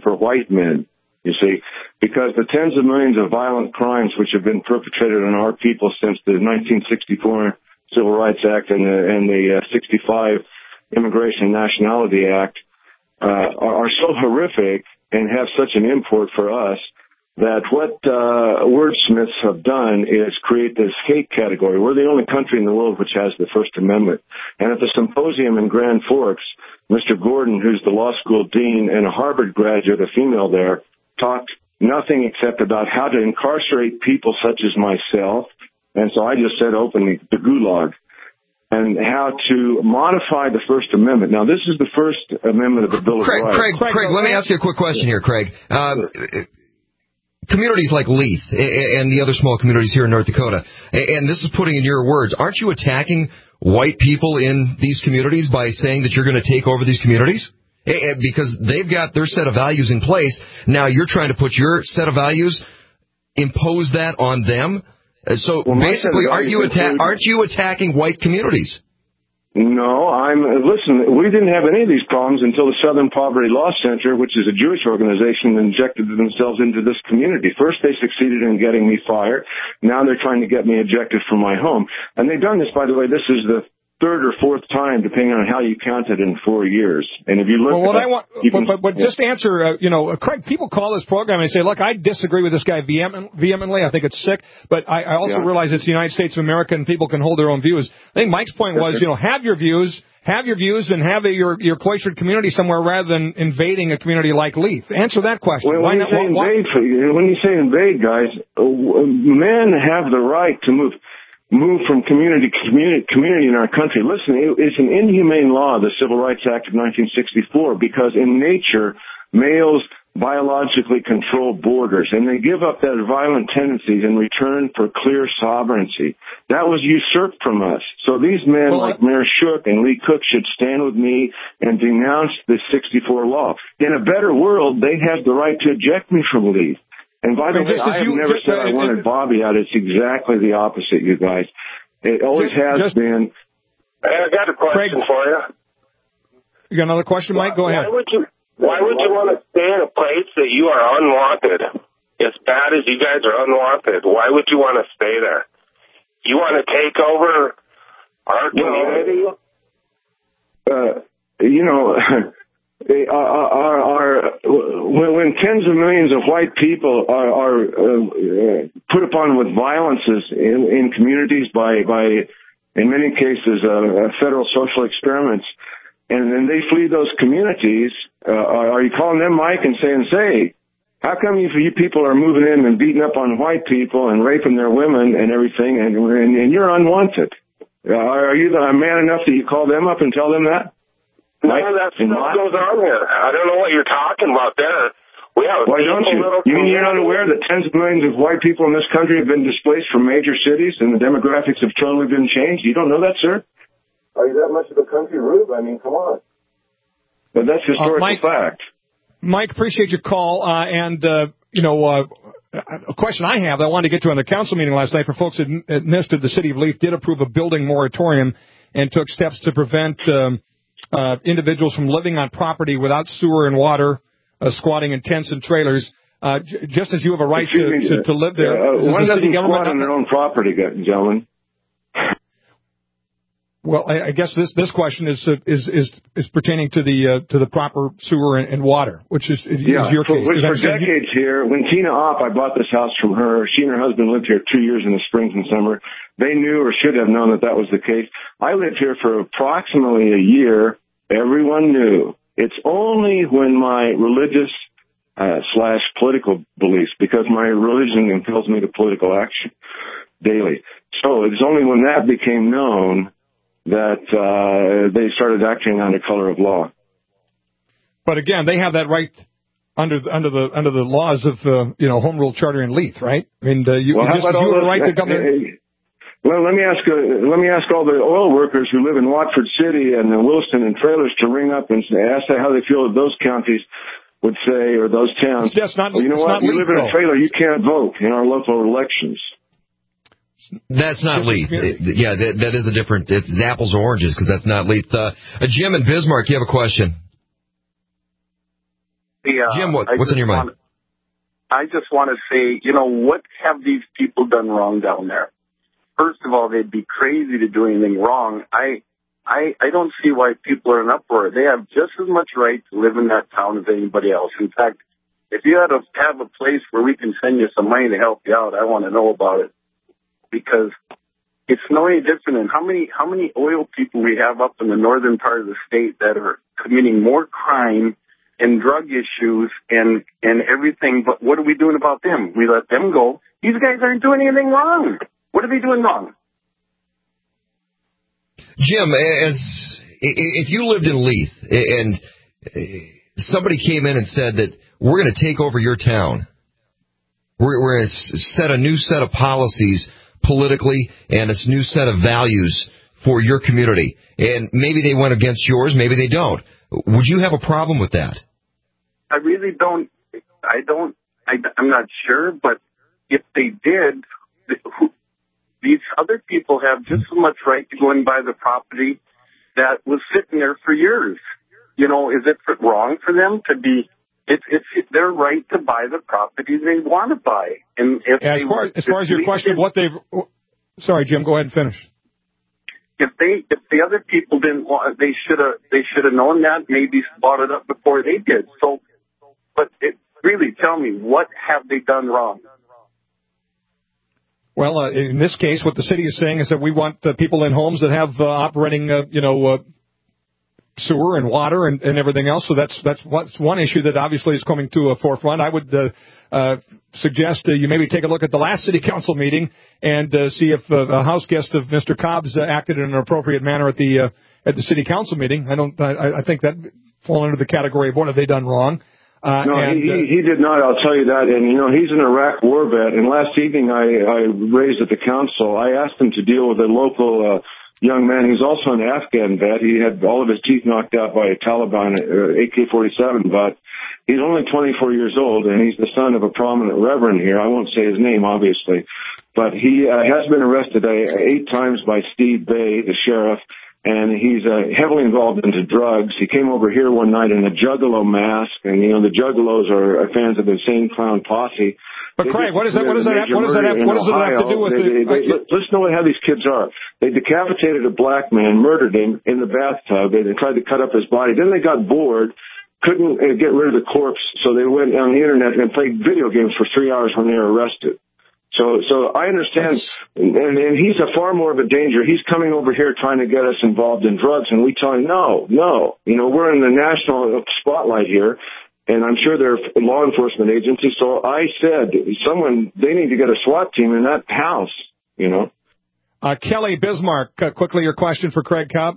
for white men, you see, because the tens of millions of violent crimes which have been perpetrated on our people since the nineteen sixty-four Civil Rights Act and the, and the uh, sixty-five Immigration and Nationality Act uh, are, are so horrific and have such an import for us that what uh, wordsmiths have done is create this hate category. We're the only country in the world which has the First Amendment. And at the symposium in Grand Forks, Mister Gordon, who's the law school dean and a Harvard graduate, a female there, talked nothing except about how to incarcerate people such as myself, and so I just said openly, the gulag, and how to modify the First Amendment. Now, this is the First Amendment of the Bill Craig, of Rights. Craig, Craig, Craig, let me ask you a quick question here, Craig. Um, communities like Leith and the other small communities here in North Dakota, and this is putting in your words, aren't you attacking white people in these communities by saying that you're going to take over these communities? Because they've got their set of values in place. Now you're trying to put your set of values, impose that on them. So well, basically, aren't you atta- aren't you attacking white communities? No, I'm, listen, we didn't have any of these problems until the Southern Poverty Law Center, which is a Jewish organization, injected themselves into this community. First, they succeeded in getting me fired. Now they're trying to get me ejected from my home. And they've done this, by the way, this is the third or fourth time, depending on how you count it, in four years. And if you look well, what at I want, you but, can, but, but yeah. just answer, uh, you know, uh, Craig, people call this program and say, look, I disagree with this guy vehement, vehemently. I think it's sick. But I, I also Yeah. realize it's the United States of America and people can hold their own views. I think Mike's point was, you know, have your views, have your views, and have a, your, your cloistered community somewhere rather than invading a community like Leith. Answer that question. When, Why when, you not, say why, invade, when you say invade, guys, uh, men have the right to move. move from community to community, community in our country. Listen, it's an inhumane law, the Civil Rights Act of nineteen sixty-four, because in nature, males biologically control borders, and they give up their violent tendencies in return for clear sovereignty. That was usurped from us. So these men well, like Mayor Shook and Lee Cook should stand with me and denounce the sixty-four law. In a better world, they have the right to eject me from Lee. And by the way, I have you, never just, said I wanted uh, Bobby out. It's exactly the opposite, you guys. It always just, has just, been. I got a question Craig, for you. You got another question, Mike? Go why ahead. Would you, why would you want to stay in a place that you are unwanted? As bad as you guys are unwanted, why would you want to stay there? You want to take over our community? Well, uh, you know... Are, are, are, when, when tens of millions of white people are, are uh, put upon with violences in, in communities by, by, in many cases, uh, federal social experiments, and then they flee those communities, uh, are you calling them, Mike, and saying, say, how come you, you people are moving in and beating up on white people and raping their women and everything, and, and, and you're unwanted? Uh, are you the man enough that you call them up and tell them that? None of that stuff goes on here. I don't know what you're talking about there. We have Why don't you? You mean you're not aware that tens of millions of white people in this country have been displaced from major cities and the demographics have totally been changed? You don't know that, sir? Are you that much of a country rube? I mean, come on. But that's historical uh, Mike, fact. Mike, appreciate your call. Uh, and, uh, you know, uh, a question I have that I wanted to get to on the council meeting last night for folks that missed it. The city of Leith did approve a building moratorium and took steps to prevent um, Uh, individuals from living on property without sewer and water, uh, squatting in tents and trailers, uh, j- just as you have a right to, me, to, to live there. Uh, one the doesn't squat on their own property, gentlemen. Well, I, I guess this this question is uh, is is is pertaining to the uh, to the proper sewer and, and water, which is, is yeah, your for, case. Which for decades you... here, when Tina Opp, I bought this house from her. She and her husband lived here two years in the springs and summer. They knew or should have known that that was the case. I lived here for approximately a year. Everyone knew. It's only when my religious uh, slash political beliefs, because my religion impels me to political action daily. So it's only when that became known that uh, they started acting under color of law. But again, they have that right under under the under the laws of uh, you know home rule charter in Leith, right? I mean, uh, you, well, you just you have a right to come there. Well, let me ask uh, let me ask all the oil workers who live in Watford City and uh, Williston and trailers to ring up and ask how they feel that those counties would say, or those towns. That's not. Well, you know what? You live in a trailer, you can't vote in our local elections. That's not Leith. Yeah, that, that is a different. It's apples or oranges because that's not Leith. Uh, Jim in Bismarck, you have a question. The, uh, Jim, what, I what's on your mind? Want, I just want to say, you know, what have these people done wrong down there? First of all, they'd be crazy to do anything wrong. I, I, I don't see why people are in uproar. They have just as much right to live in that town as anybody else. In fact, if you had to have a place where we can send you some money to help you out, I want to know about it, because it's no any different than how many how many oil people we have up in the northern part of the state that are committing more crime and drug issues and and everything. But what are we doing about them? We let them go. These guys aren't doing anything wrong. What are they doing wrong? Jim, as if you lived in Leith and somebody came in and said that we're going to take over your town, we're, we're going to set a new set of policies politically and a new set of values for your community, and maybe they went against yours, maybe they don't, would you have a problem with that? I really don't. I don't. I, I'm not sure, but if they did, who, these other people have just as much right to go and buy the property that was sitting there for years. You know, is it wrong for them to be? It's it's their right to buy the property they want to buy. And if yeah, they, as far as, far as your question of what they've, sorry, Jim, go ahead and finish. If they if the other people didn't want, they should have they should have known that, maybe bought it up before they did. So, but it, really, tell me, what have they done wrong? Well, uh, in this case, what the city is saying is that we want uh, people in homes that have uh, operating, uh, you know, uh, sewer and water and, and everything else. So that's that's what's one issue that obviously is coming to a forefront. I would uh, uh, suggest uh, you maybe take a look at the last city council meeting and uh, see if uh, a house guest of Mister Cobb's uh, acted in an appropriate manner at the uh, at the city council meeting. I don't. I, I think that fall under the category of what have they done wrong. Uh, no, and, he, uh, he did not. I'll tell you that. And, you know, he's an Iraq war vet. And last evening I, I raised at the council, I asked him to deal with a local uh, young man. He's also an Afghan vet. He had all of his teeth knocked out by a Taliban uh, A K forty-seven, but he's only twenty-four years old, and he's the son of a prominent reverend here. I won't say his name, obviously. But he uh, has been arrested uh, eight times by Steve Bay, the sheriff. And he's uh, heavily involved into drugs. He came over here one night in a Juggalo mask, and you know the Juggalos are fans of the Insane Clown Posse. But they Craig, just, what does that what does that have, what does that have, what does it have to do with they, it? They, they, listen to how these kids are. They decapitated a black man, murdered him in the bathtub, and they tried to cut up his body. Then they got bored, couldn't uh, get rid of the corpse, so they went on the internet and played video games for three hours when they were arrested. So, so I understand, and, and he's a far more of a danger. He's coming over here trying to get us involved in drugs, and we tell him, no, no. You know, we're in the national spotlight here, and I'm sure they're law enforcement agencies. So I said, someone, they need to get a SWAT team in that house, you know. Uh, Kelly Bismarck, uh, quickly your question for Craig Cobb.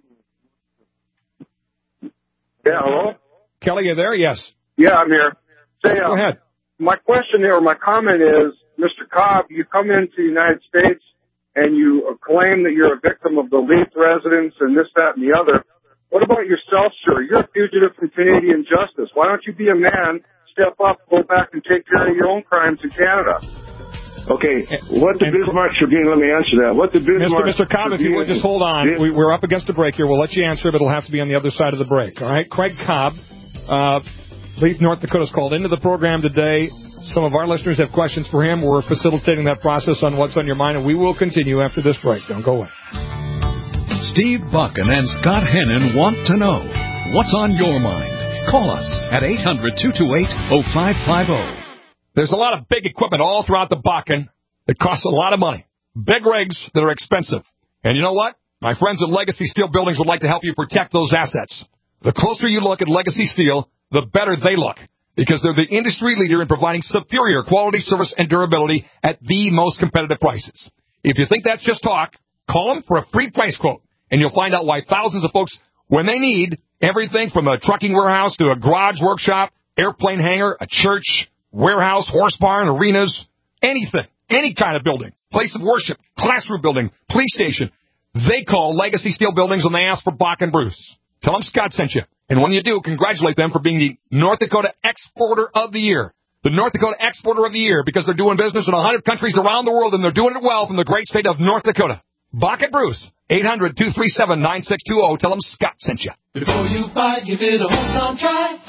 Yeah, hello? Kelly, you there? Yes. Yeah, I'm here. Say, uh, Go ahead. My question here, my comment is, Mister Cobb, you come into the United States and you claim that you're a victim of the Leith residents and this, that, and the other. What about yourself, sir? You're a fugitive from Canadian justice. Why don't you be a man, step up, go back and take care of your own crimes in Canada? Okay, what the Bismarck Tribune, let me answer that. What the Bismarck Mister Mister Cobb, if you would just hold on. We, we're up against a break here. We'll let you answer, but it'll have to be on the other side of the break. All right? Craig Cobb, uh, Leith, North Dakota's called into the program today. Some of our listeners have questions for him. We're facilitating that process on What's on Your Mind, and we will continue after this break. Don't go away. Steve Buchan and Scott Hennon want to know what's on your mind. Call us at eight hundred, two two eight, oh five five oh. There's a lot of big equipment all throughout the Bakken that costs a lot of money. Big rigs that are expensive. And you know what? My friends at Legacy Steel Buildings would like to help you protect those assets. The closer you look at Legacy Steel, the better they look, because they're the industry leader in providing superior quality, service, and durability at the most competitive prices. If you think that's just talk, call them for a free price quote, and you'll find out why thousands of folks, when they need everything from a trucking warehouse to a garage workshop, airplane hangar, a church, warehouse, horse barn, arenas, anything, any kind of building, place of worship, classroom building, police station, they call Legacy Steel Buildings when they ask for Bach and Bruce. Tell them Scott sent you. And when you do, congratulate them for being the North Dakota Exporter of the Year. The North Dakota Exporter of the Year, because they're doing business in one hundred countries around the world, and they're doing it well from the great state of North Dakota. Bach and Bruce, eight hundred, two three seven, nine six two zero. Tell them Scott sent you. Before you buy, give it a hometown try. Give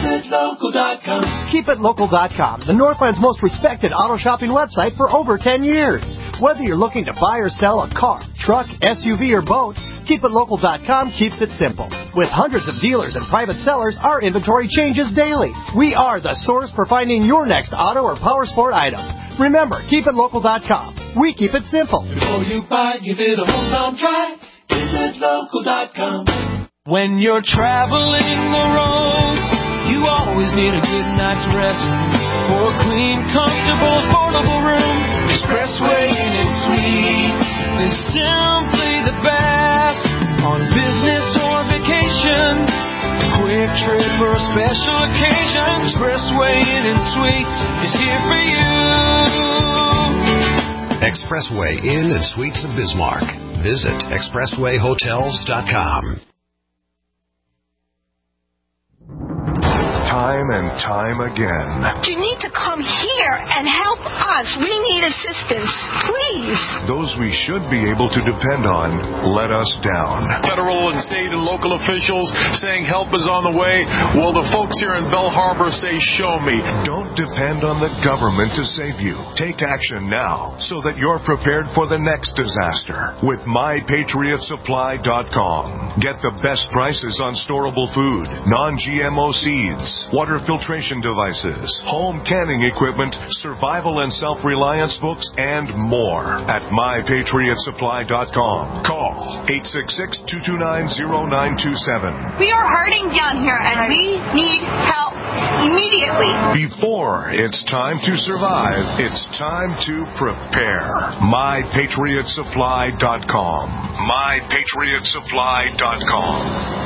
Keep It Local dot com. Keep It Local dot com, the Northland's most respected auto shopping website for over ten years. Whether you're looking to buy or sell a car, truck, S U V, or boat, Keep It Local dot com keeps it simple. With hundreds of dealers and private sellers, our inventory changes daily. We are the source for finding your next auto or power sport item. Remember, Keep It Local dot com. We keep it simple. Before you buy, give it a hometown try. Keep It Local dot com. When you're traveling the roads, you always need a good night's rest. For a clean, comfortable, affordable room, Expressway Inn and Suites is simply the best. On business or vacation, a quick trip or a special occasion, Expressway Inn and Suites is here for you. Expressway Inn and Suites of Bismarck. Visit expressway hotels dot com. Time and time again. You need to come here and help us. We need assistance, please. Those we should be able to depend on let us down. Federal and state and local officials saying help is on the way. Well, the folks here in Bell Harbor say, show me. Don't depend on the government to save you. Take action now so that you're prepared for the next disaster with my patriot supply dot com. Get the best prices on storable food, non G M O seeds, water filtration devices, home canning equipment, survival and self-reliance books, and more at my patriot supply dot com. Call eight six six, two two nine, zero nine two seven. We are hurting down here, and we need help immediately. Before it's time to survive, it's time to prepare. my patriot supply dot com. my patriot supply dot com.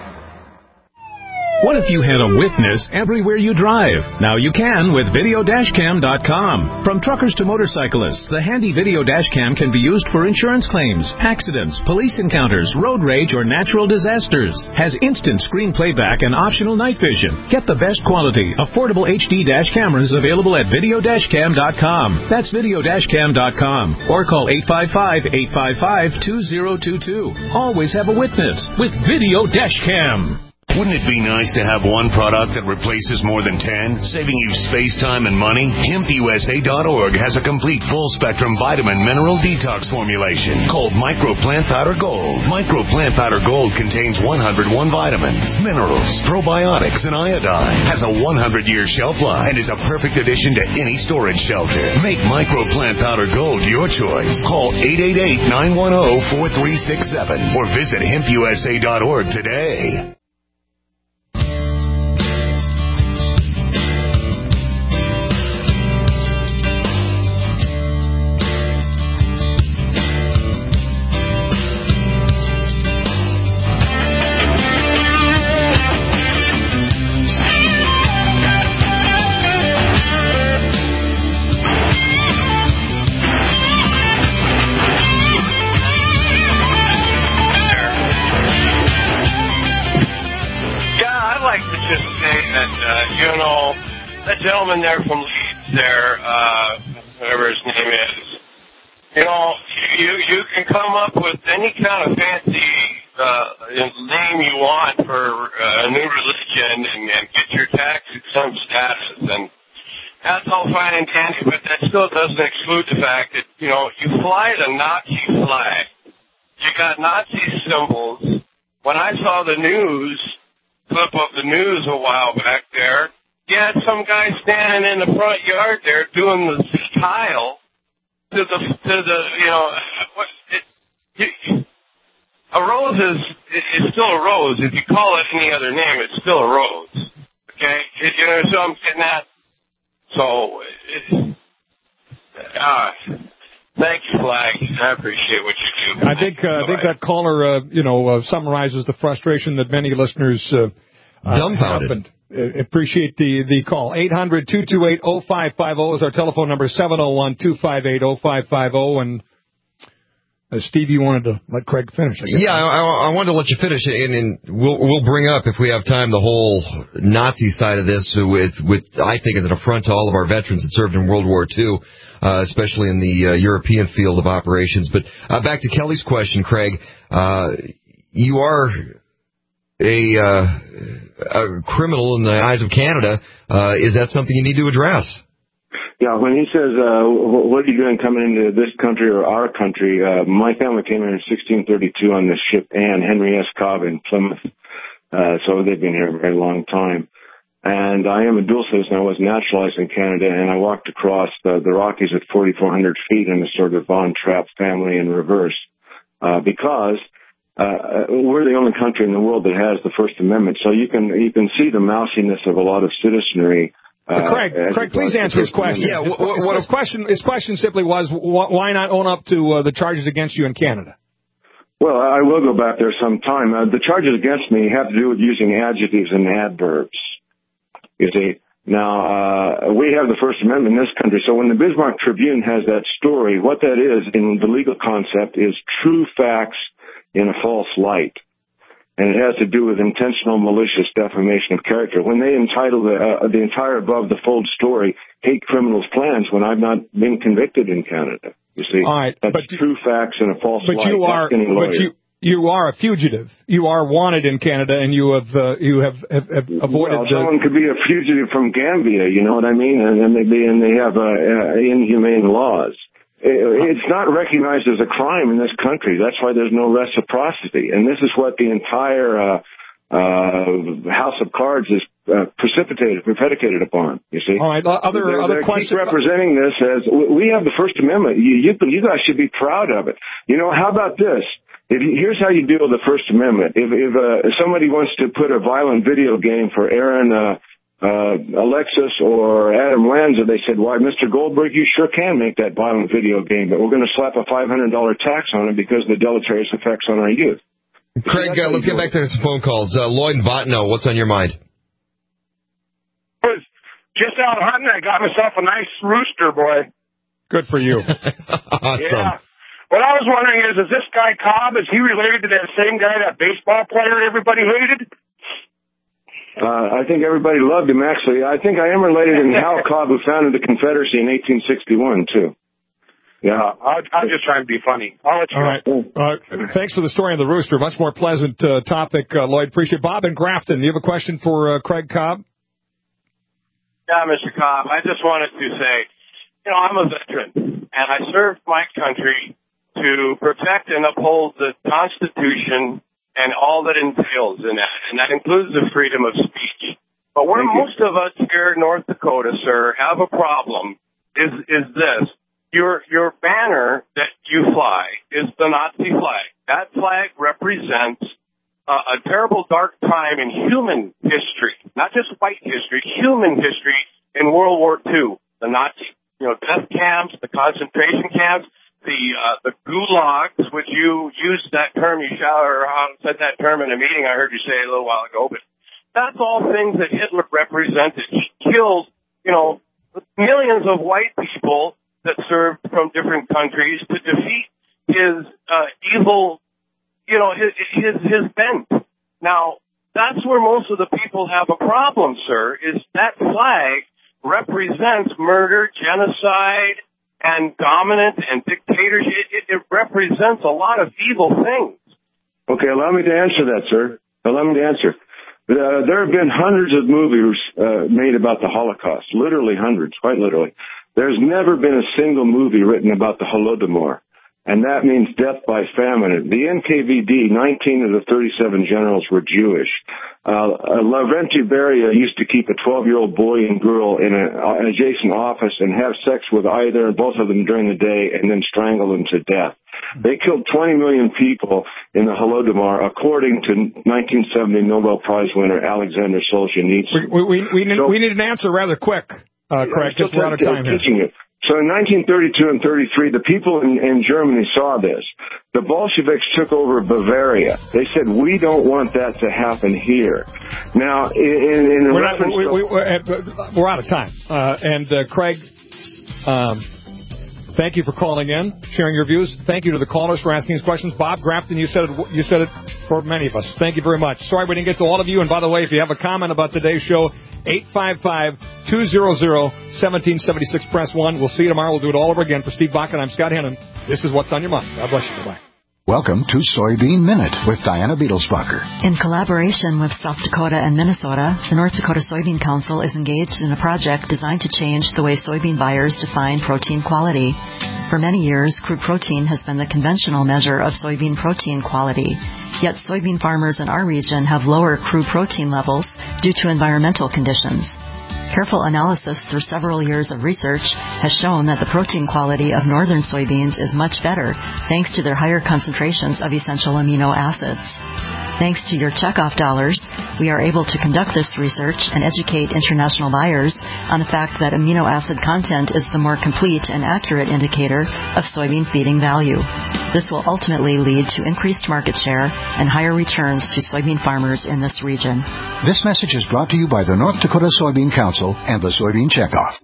What if you had a witness everywhere you drive? Now you can with video dash cam dot com. From truckers to motorcyclists, the handy video dash cam can be used for insurance claims, accidents, police encounters, road rage, or natural disasters. Has instant screen playback and optional night vision. Get the best quality, affordable H D dash cameras available at video dash cam dot com. That's video dash cam dot com. Or call eight five five, eight five five, two zero two two. Always have a witness with Video Dash Cam. Wouldn't it be nice to have one product that replaces more than ten, saving you space, time, and money? hemp U S A dot org has a complete full-spectrum vitamin mineral detox formulation called Micro Plant Powder Gold. Micro Plant Powder Gold contains one hundred one vitamins, minerals, probiotics, and iodine. Has a one hundred year shelf life and is a perfect addition to any storage shelter. Make Micro Plant Powder Gold your choice. Call eight eight eight, nine one zero, four three six seven or visit hemp U S A dot org today. You know, that gentleman there from Leeds there, uh, whatever his name is, you know, you you can come up with any kind of fancy uh, name you want for uh, a new religion and, and get your tax exempt status, and that's all fine and dandy, but that still doesn't exclude the fact that, you know, you fly the Nazi flag. You got Nazi symbols. When I saw the news, clip of the news a while back there, you had some guy standing in the front yard there doing the tile to the, to the, you know, what, it, you, a rose is, is still a rose. If you call it any other name, it's still a rose. Okay? It, you know, so I'm getting that. So, it, uh, thank you, Flag. I appreciate what you do. I think, uh, I think that caller, uh, you know, uh, summarizes the frustration that many listeners, uh, dumbfounded. Uh, Uh, appreciate the, the call. eight hundred, two two eight, oh five five oh is our telephone number, seven oh one, two five eight, oh five five oh. And uh, Steve, you wanted to let Craig finish, I guess. Yeah, I, I wanted to let you finish, and, and we'll we'll bring up, if we have time, the whole Nazi side of this, with, with I think, is an affront to all of our veterans that served in World War Two, uh, especially in the uh, European field of operations. But uh, back to Kelly's question, Craig, uh, you are a... Uh, a criminal in the eyes of Canada. Uh, is that something you need to address? Yeah, when he says, uh, what are you doing coming into this country or our country, uh, my family came here in sixteen thirty-two on the ship Anne, Henry S. Cobb in Plymouth. Uh, so they've been here a very long time. And I am a dual citizen. I was naturalized in Canada, and I walked across the, the Rockies at forty-four hundred feet in a sort of Von Trapp family in reverse, uh, because uh, we're the only country in the world that has the First Amendment. So you can you can see the mousiness of a lot of citizenry. Uh, Craig, Craig, please answer his question. Yeah, his, what, what, his question. His question simply was, why not own up to uh, the charges against you in Canada? Well, I will go back there sometime. Uh, the charges against me have to do with using adjectives and adverbs. You see, now uh, we have the First Amendment in this country. So when the Bismarck Tribune has that story, what that is in the legal concept is true facts in a false light. And it has to do with intentional malicious defamation of character. When they entitle the, uh, the entire above-the-fold story, Hate Criminals Plans, when I've not been convicted in Canada, you see. All right, that's but true facts in a false but light. You are, but you, you are a fugitive. You are wanted in Canada, and you have uh, you have, have, have avoided. Well, the... someone could be a fugitive from Gambia, you know what I mean? And, and they be, and they have uh, uh, inhumane laws. It's not recognized as a crime in this country. That's why there's no reciprocity. And this is what the entire uh, uh, House of Cards is uh, precipitated, predicated upon, you see. All right, other, they're, other they're questions? Keep representing this as, we have the First Amendment. You, you, you guys should be proud of it. You know, how about this? If you, here's how you deal with the First Amendment. If, if, uh, if somebody wants to put a violent video game for Aaron uh, Uh, Alexis or Adam Lanza, they said, why, Mister Goldberg, you sure can make that violent video game, but we're going to slap a five hundred dollars tax on it because of the deleterious effects on our youth. Craig, uh, let's get back to some phone calls. Uh, Lloyd and Bottineau, what's on your mind? Just out hunting, I got myself a nice rooster, boy. Good for you. Awesome. Yeah. What I was wondering is, is this guy Cobb, is he related to that same guy, that baseball player everybody hated? Uh, I think everybody loved him, actually. I think I am related in Hal Cobb, who founded the Confederacy in eighteen sixty-one, too. Yeah. Uh, I'm just trying to be funny. I'll let you All know. right. Uh, thanks for the story on the rooster. Much more pleasant uh, topic, uh, Lloyd. Appreciate it. Bob in Grafton, you have a question for uh, Craig Cobb? Yeah, Mister Cobb, I just wanted to say, you know, I'm a veteran, and I served my country to protect and uphold the Constitution and all that entails in that, and that includes the freedom of speech. But where most of us here in North Dakota, sir, have a problem is is this. Your your banner that you fly is the Nazi flag. That flag represents uh, a terrible dark time in human history, not just white history, human history in World War Two. The Nazi, you know, death camps, the concentration camps, the uh, the gulags, which you used that term, you shouted or said that term in a meeting I heard you say a little while ago, but that's all things that Hitler represented. He killed, you know, millions of white people that served from different countries to defeat his uh, evil, you know, his, his his bent. Now, that's where most of the people have a problem, sir, is that flag represents murder, genocide, and dominant and dictatorship. It, it, it represents a lot of evil things. Okay, allow me to answer that, sir. Allow me to answer. Uh, there have been hundreds of movies uh, made about the Holocaust, literally hundreds, quite literally. There's never been a single movie written about the Holodomor, and that means death by famine. The N K V D, nineteen of the thirty-seven generals were Jewish. Uh, Lavrenti Beria used to keep a twelve-year-old boy and girl in a, an adjacent office and have sex with either or both of them during the day and then strangle them to death. They killed twenty million people in the Holodomor, according to nineteen seventy Nobel Prize winner Alexander Solzhenitsyn. We, we, we, need, so, we need an answer rather quick, uh, Craig, because we're out of time here. You. So in nineteen thirty-two and thirty-three, the people in, in Germany saw this. The Bolsheviks took over Bavaria. They said, we don't want that to happen here. Now, in, in we're, reference not, we, to... we, we're, we're out of time. Uh, and, uh, Craig, um, thank you for calling in, sharing your views. Thank you to the callers for asking these questions. Bob Grafton, you said it, you said it for many of us. Thank you very much. Sorry we didn't get to all of you. And by the way, if you have a comment about today's show, eight five five, two hundred, one seven seven six, press one. We'll see you tomorrow. We'll do it all over again. For Steve Bach and I'm Scott Hennon. This is What's on Your Mind. God bless you. Bye-bye. Welcome to Soybean Minute with Diana Beetlesbacher. In collaboration with South Dakota and Minnesota, the North Dakota Soybean Council is engaged in a project designed to change the way soybean buyers define protein quality. For many years, crude protein has been the conventional measure of soybean protein quality. Yet soybean farmers in our region have lower crude protein levels due to environmental conditions. Careful analysis through several years of research has shown that the protein quality of northern soybeans is much better thanks to their higher concentrations of essential amino acids. Thanks to your checkoff dollars, we are able to conduct this research and educate international buyers on the fact that amino acid content is the more complete and accurate indicator of soybean feeding value. This will ultimately lead to increased market share and higher returns to soybean farmers in this region. This message is brought to you by the North Dakota Soybean Council and the Soybean Checkoff.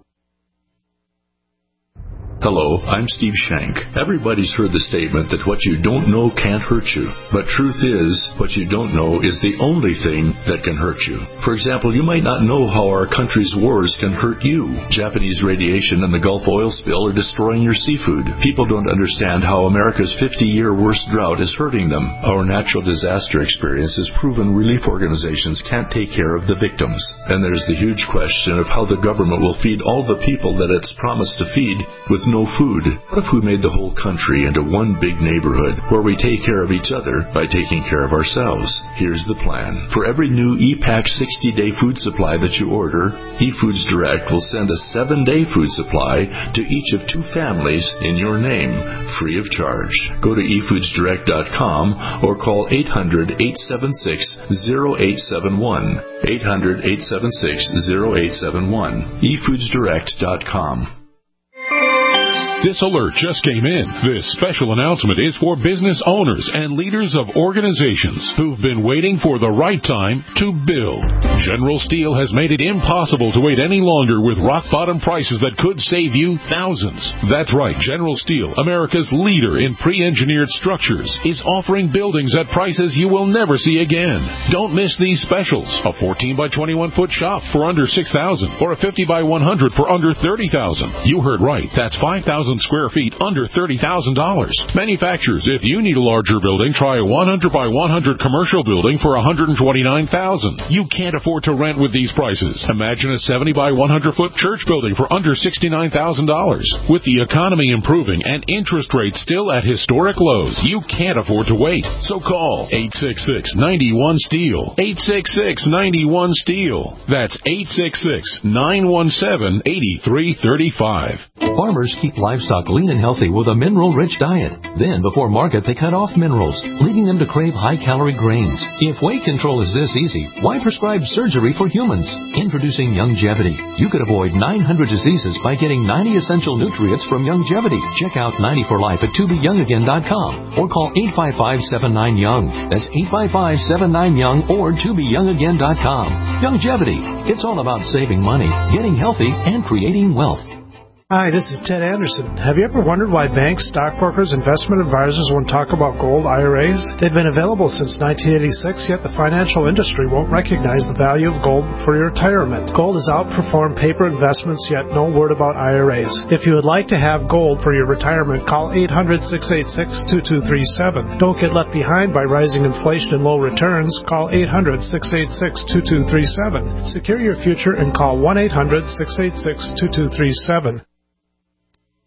Hello, I'm Steve Shank. Everybody's heard the statement that what you don't know can't hurt you. But truth is, what you don't know is the only thing that can hurt you. For example, you might not know how our country's wars can hurt you. Japanese radiation and the Gulf oil spill are destroying your seafood. People don't understand how America's fifty-year worst drought is hurting them. Our natural disaster experience has proven relief organizations can't take care of the victims. And there's the huge question of how the government will feed all the people that it's promised to feed with no food. What if we made the whole country into one big neighborhood where we take care of each other by taking care of ourselves? Here's the plan. For every new E-Pack sixty-day food supply that you order, eFoods Direct will send a seven-day food supply to each of two families in your name, free of charge. Go to e foods direct dot com or call eight hundred, eight seven six, zero eight seven one. eight hundred, eight seven six, zero eight seven one. e foods direct dot com. This alert just came in. This special announcement is for business owners and leaders of organizations who've been waiting for the right time to build. General Steel has made it impossible to wait any longer with rock-bottom prices that could save you thousands. That's right. General Steel, America's leader in pre-engineered structures, is offering buildings at prices you will never see again. Don't miss these specials. A fourteen by twenty-one foot shop for under six thousand dollars or a fifty by one hundred for under thirty thousand dollars. You heard right. That's five thousand square feet under thirty thousand dollars. Manufacturers, if you need a larger building, try a one hundred by one hundred commercial building for one hundred twenty-nine thousand dollars. You can't afford to rent with these prices. Imagine a seventy by one hundred foot church building for under sixty-nine thousand dollars. With the economy improving and interest rates still at historic lows, you can't afford to wait. So call eight six six, nine one, STEEL. eight six six, nine one, STEEL. That's eight six six, nine one seven, eight three three five. Farmers keep livestock lean and healthy with a mineral-rich diet. Then, before market, they cut off minerals, leading them to crave high-calorie grains. If weight control is this easy, why prescribe surgery for humans? Introducing Youngevity. You could avoid nine hundred diseases by getting ninety essential nutrients from Youngevity. Check out ninety for life at to be young again dot com or call eight five five, seven nine, young. That's eight five five, seven nine, young or to be young again dot com. Youngevity. It's all about saving money, getting healthy, and creating wealth. Hi, this is Ted Anderson. Have you ever wondered why banks, stockbrokers, investment advisors won't talk about gold I R As? They've been available since nineteen eighty-six, yet the financial industry won't recognize the value of gold for your retirement. Gold has outperformed paper investments, yet no word about I R As. If you would like to have gold for your retirement, call eight hundred, six eight six, two two three seven. Don't get left behind by rising inflation and low returns. Call eight hundred, six eight six, two two three seven. Secure your future and call one eight hundred, six eight six, two two three seven.